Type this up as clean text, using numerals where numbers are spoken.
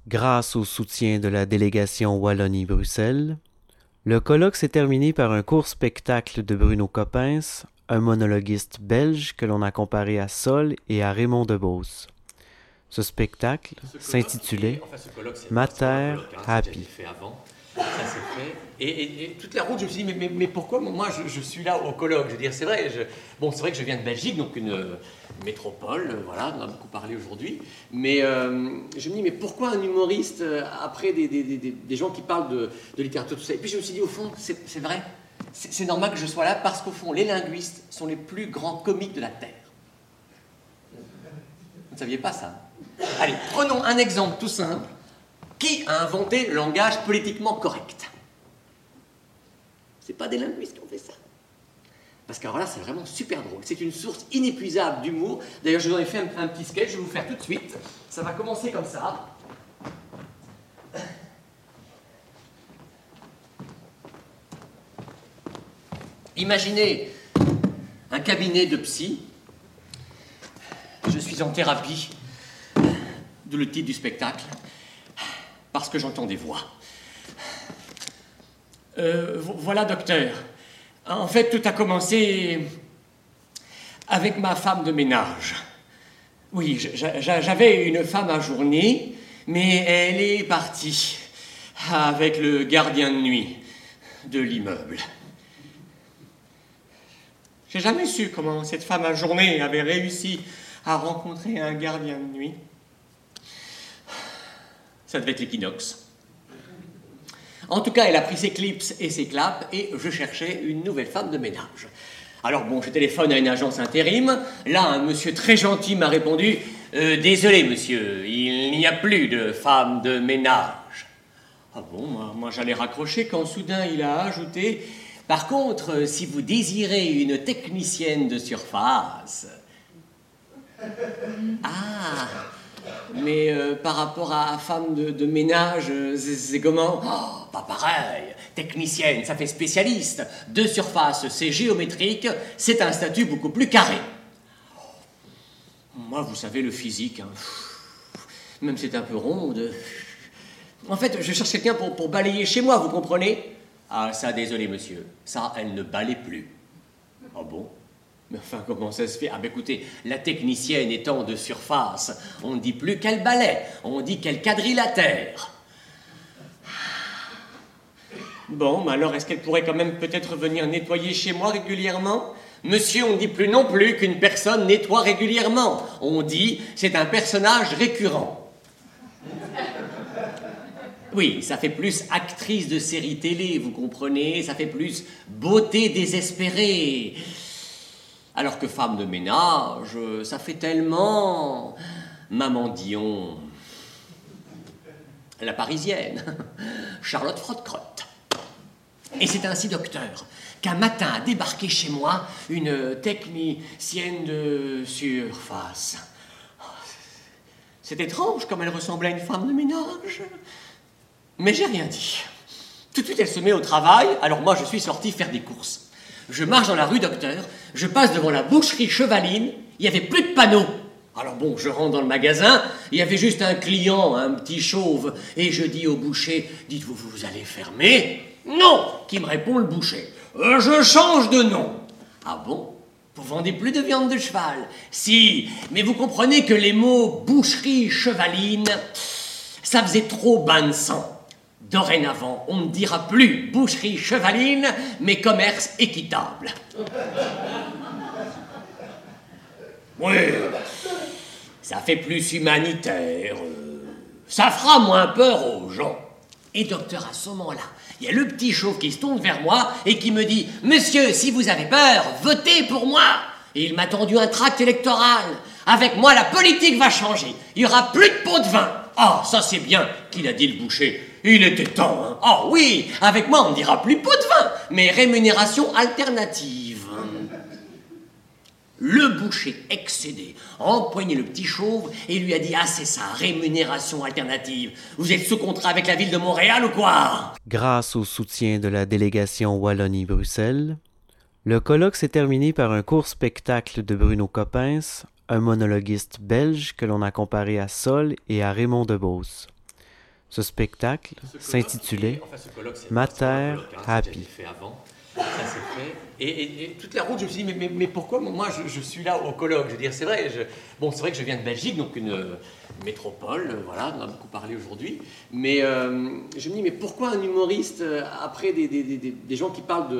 Grâce au soutien de la délégation Wallonie-Bruxelles, le colloque s'est terminé par un court spectacle de Bruno Coppens, un monologuiste belge que l'on a comparé à Sol et à Raymond DeBose. Ce spectacle s'intitulait Mater Happy. Ça s'est fait. Et toute la route, je me suis dit, mais pourquoi moi je suis là au colloque? Je veux dire, c'est vrai, c'est vrai que je viens de Belgique, donc une métropole, voilà, on a beaucoup parlé aujourd'hui. Mais je me dis, mais pourquoi un humoriste après des gens qui parlent de littérature, tout ça? Et puis je me suis dit, au fond, c'est vrai, c'est normal que je sois là parce qu'au fond, les linguistes sont les plus grands comiques de la Terre. Vous ne saviez pas ça? Allez, prenons un exemple tout simple. Qui a inventé le langage politiquement correct? C'est pas des linguistes qui ont fait ça. Parce que alors là, c'est vraiment super drôle. C'est une source inépuisable d'humour. D'ailleurs, je vous en ai fait un petit sketch, je vais vous le faire tout de suite. Ça va commencer comme ça. Imaginez un cabinet de psy. Je suis en thérapie, d'où le titre du spectacle. Parce que j'entends des voix. Voilà, docteur. En fait, tout a commencé avec ma femme de ménage. Oui, j'avais une femme à journée, mais elle est partie avec le gardien de nuit de l'immeuble. J'ai jamais su comment cette femme à journée avait réussi à rencontrer un gardien de nuit. Ça devait être l'équinoxe. En tout cas, elle a pris ses clips et ses claps et je cherchais une nouvelle femme de ménage. Alors bon, je téléphone à une agence intérim. Là, un monsieur très gentil m'a répondu « Désolé, monsieur, il n'y a plus de femme de ménage. » Ah bon, moi j'allais raccrocher quand soudain il a ajouté « Par contre, si vous désirez une technicienne de surface... » Ah, mais par rapport à femme de ménage, c'est comment? Oh, pas pareil. Technicienne, ça fait spécialiste. De surface, c'est géométrique. C'est un statut beaucoup plus carré. Moi, vous savez, le physique, hein, même c'est un peu ronde. En fait, je cherche quelqu'un pour balayer chez moi, vous comprenez? Ah, ça, désolé, monsieur. Ça, elle ne balaye plus. Ah bon? Mais enfin, comment ça se fait? Ah ben écoutez, la technicienne étant de surface, on ne dit plus qu'elle balaie, on dit qu'elle quadrille la terre. Bon, mais alors est-ce qu'elle pourrait quand même peut-être venir nettoyer chez moi régulièrement? Monsieur, on ne dit plus non plus qu'une personne nettoie régulièrement. On dit c'est un personnage récurrent. Oui, ça fait plus actrice de série télé, vous comprenez? Ça fait plus beauté désespérée. Alors que femme de ménage, ça fait tellement... Maman Dion, la parisienne, Charlotte Frotte-Crotte. Et c'est ainsi, docteur, qu'un matin a débarqué chez moi une technicienne de surface. C'est étrange comme elle ressemblait à une femme de ménage. Mais j'ai rien dit. Tout de suite, elle se met au travail, alors moi je suis sorti faire des courses. Je marche dans la rue, docteur, je passe devant la boucherie Chevaline, il n'y avait plus de panneaux. Alors bon, je rentre dans le magasin, il y avait juste un client, un petit chauve, et je dis au boucher, dites-vous, vous allez fermer? Non, qui me répond le boucher, je change de nom. Ah bon? Vous vendez plus de viande de cheval? Si, mais vous comprenez que les mots boucherie Chevaline, ça faisait trop bain de sang. Dorénavant, on ne dira plus boucherie Chevaline, mais commerce équitable. Oui, ça fait plus humanitaire. Ça fera moins peur aux gens. Et docteur, à ce moment-là, il y a le petit chauve qui se tourne vers moi et qui me dit « Monsieur, si vous avez peur, votez pour moi !» Et il m'a tendu un tract électoral. Avec moi, la politique va changer. Il n'y aura plus de pot de vin. Ah, ça c'est bien qu'il a dit le boucher. Il était temps, hein. Ah oui, avec moi on ne dira plus pot de vin, mais rémunération alternative. Le boucher, excédé, a empoigné le petit chauve et lui a dit « Ah, c'est ça, rémunération alternative. Vous êtes sous contrat avec la ville de Montréal ou quoi ?» Grâce au soutien de la délégation Wallonie-Bruxelles, le colloque s'est terminé par un court spectacle de Bruno Coppens, un monologuiste belge que l'on a comparé à Sol et à Raymond DeBose. Ce spectacle s'intitulait Mater Happy. Ça s'est fait. Et toute la route, je me suis dit, mais pourquoi moi je suis là au colloque? Je veux dire, c'est vrai, c'est vrai que je viens de Belgique, donc une métropole, voilà, on en a beaucoup parlé aujourd'hui. Mais je me dis, mais pourquoi un humoriste, après des gens qui parlent